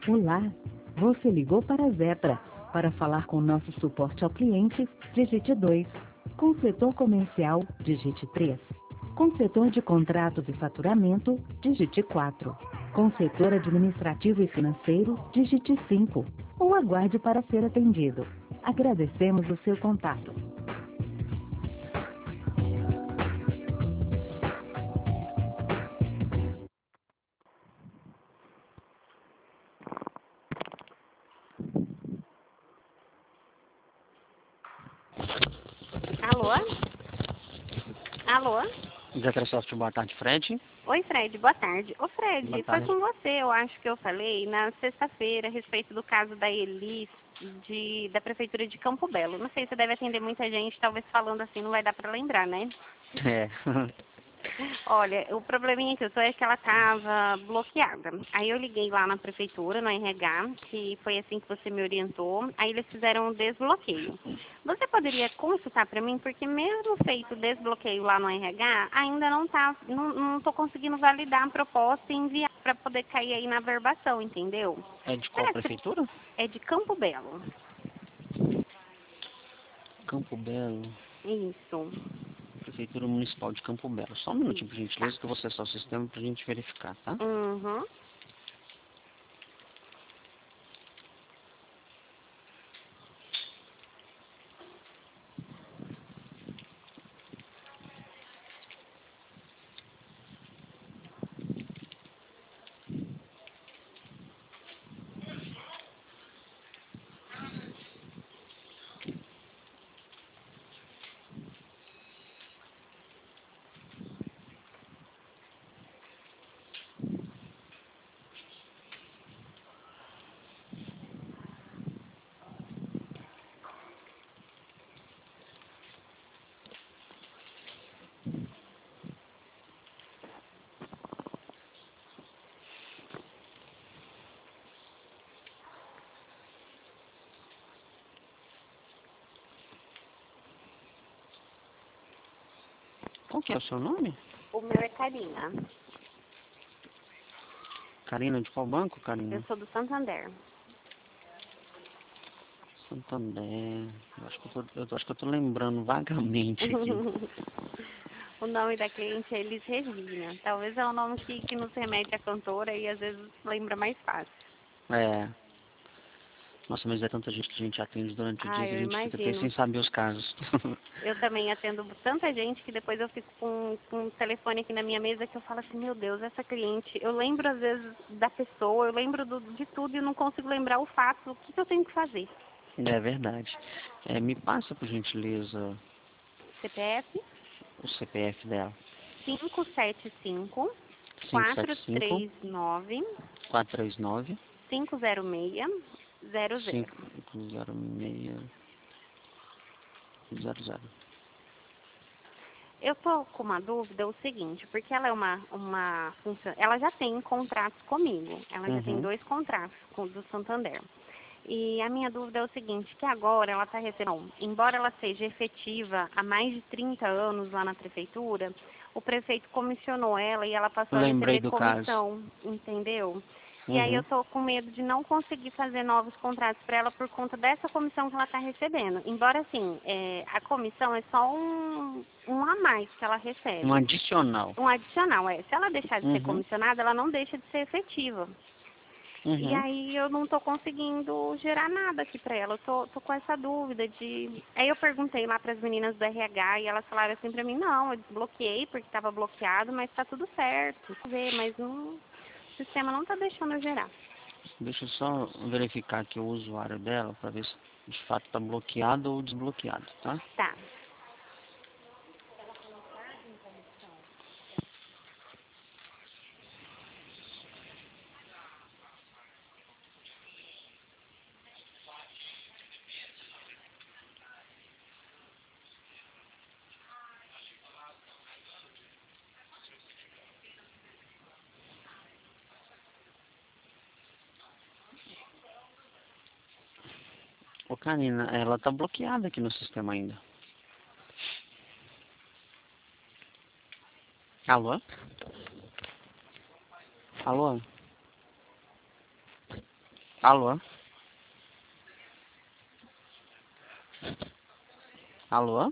Olá, você ligou para a Zetra. Para falar com nosso suporte ao cliente, digite 2. Com o setor comercial, digite 3. Com o setor de contratos e faturamento, digite 4. Com o setor administrativo e financeiro, digite 5. Ou aguarde para ser atendido. Agradecemos o seu contato. Alô? Alô? Zetrasoft, boa tarde, Fred. Oi, Fred, boa tarde. Ô, Boa Fred, foi tarde. com você, eu acho que eu falei, na sexta-feira, a respeito do caso da Elis, da Prefeitura de Campo Belo. Não sei se deve atender muita gente, talvez falando assim não vai dar para lembrar, né? É. Olha, o probleminha que eu tô é que ela tava bloqueada. Aí eu liguei lá na prefeitura, no RH, que foi assim que você me orientou. Aí eles fizeram um desbloqueio. Você poderia consultar para mim, porque mesmo feito o desbloqueio lá no RH, ainda não tô conseguindo validar a proposta e enviar para poder cair aí na verbação, entendeu? É de qual Será que prefeitura? é de Campo Belo? Campo Belo. Isso. Prefeitura Municipal de Campo Belo. Só um minutinho, por Tá. gentileza, que eu vou acessar o sistema pra gente verificar, tá? Uhum. Qual que é o seu nome? O meu é Karina. Karina, de qual banco, Eu Karina? sou do Santander. Santander. Eu acho que eu tô lembrando vagamente aqui. O nome da cliente é Elis Regina. Talvez é um nome que nos remete à cantora e às vezes lembra mais fácil. É. Nossa, mas é tanta gente que a gente atende durante o dia Ah, que a eu gente fica até sem imagino. saber os casos. Eu também atendo tanta gente que depois eu fico com um telefone aqui na minha mesa que eu falo assim, meu Deus, essa cliente, eu lembro às vezes da pessoa, eu lembro de tudo e não consigo lembrar o fato, o que eu tenho que fazer. É verdade. Me passa, por gentileza, CPF o CPF dela. 575 575 439 439 50600. 50600. Eu tô com uma dúvida, é o seguinte, porque ela é ela já tem contratos comigo, ela já tem Uhum. 2 contratos do Santander. E a minha dúvida é o seguinte, que agora ela está recebendo, embora ela seja efetiva há mais de 30 anos lá na prefeitura, o prefeito comissionou ela e ela passou a Lembrei receber do caso. comissão, entendeu? E aí eu Uhum. tô com medo de não conseguir fazer novos contratos para ela por conta dessa comissão que ela está recebendo. Embora, assim, a comissão é só um a mais que ela Um recebe. adicional. Um adicional, é. Se ela deixar de ser Uhum. comissionada, ela não deixa de ser efetiva. E Uhum. aí eu não tô conseguindo gerar nada aqui pra ela. Eu tô com essa dúvida de... Aí eu perguntei lá pras meninas do RH e elas falaram assim pra mim, não, eu desbloqueei porque tava bloqueado, mas tá tudo certo. Ver, mas o sistema não tá deixando eu gerar. Deixa eu só verificar aqui o usuário dela para ver se de fato está bloqueado ou desbloqueado, tá? Tá. Ô, Karina, ela tá bloqueada aqui no sistema ainda. Alô? Alô? Alô? Alô?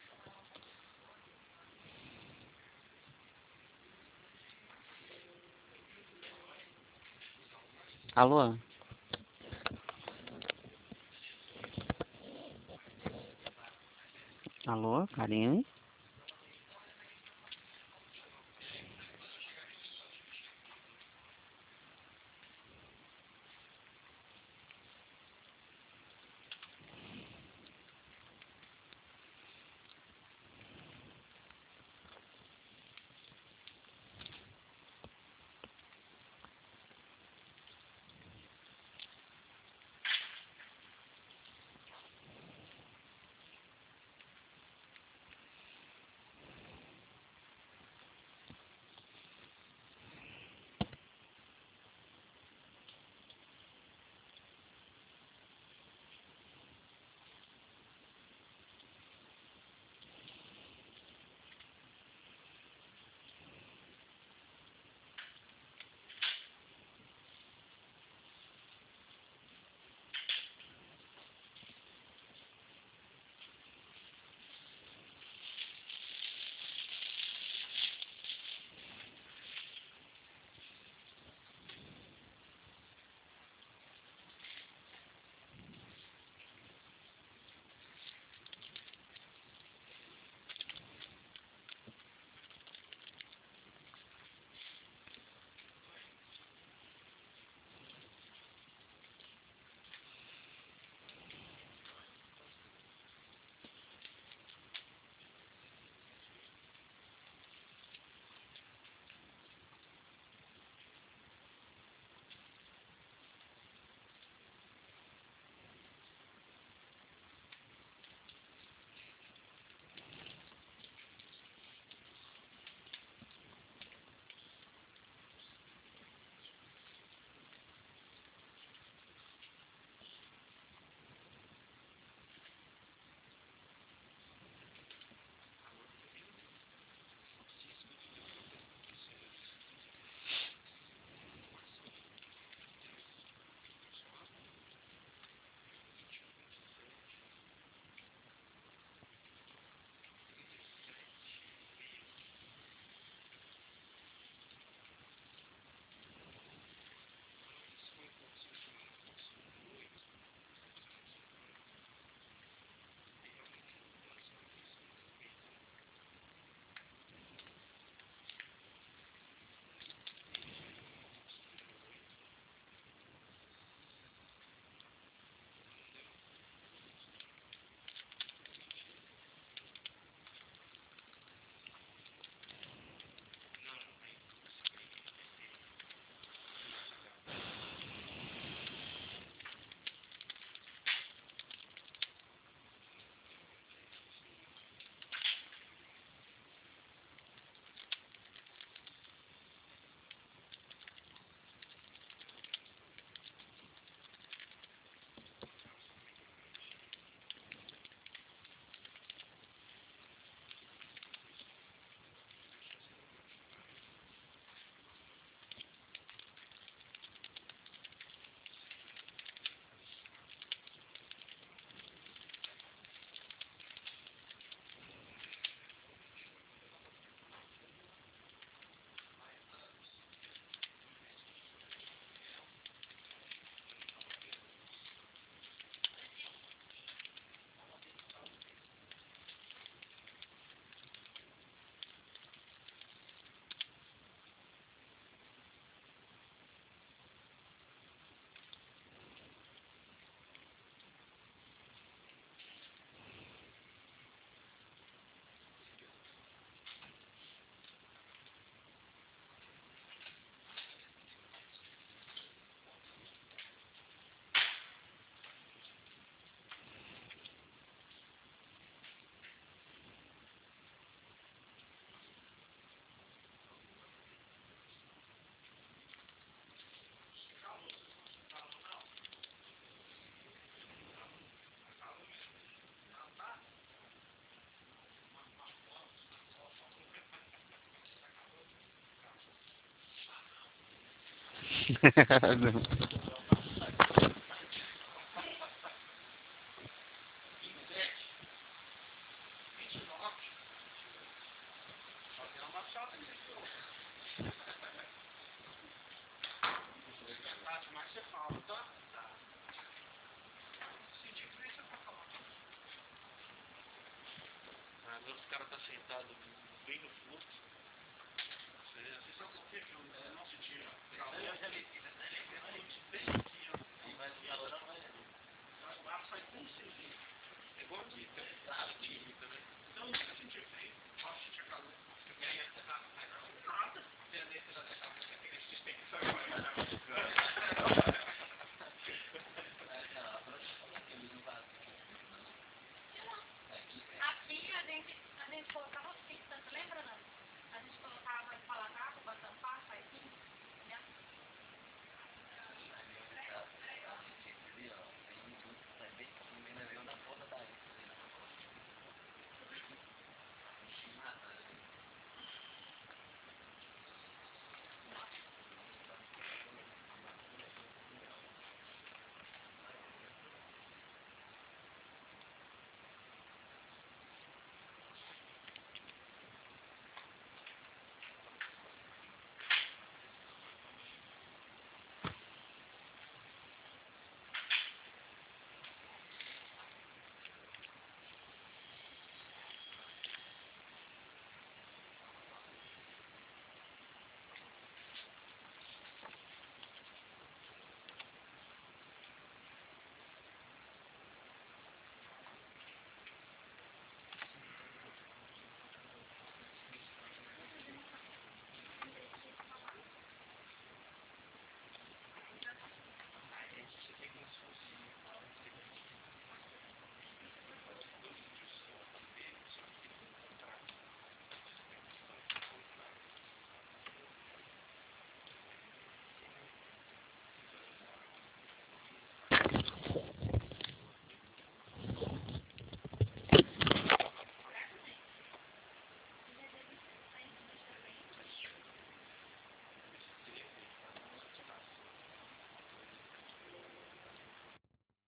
Alô? Alô, Karine? sentado bem no fluxo. Vocês só confia que eu não senti calor. Eu já meti, mas bem aqui, ó. Mas o ar sai com cerveja. É igual aqui, aqui também. Então, eu nunca senti frio, posso sentir calor. E aí, nada. Tem a dentro da capa, tem a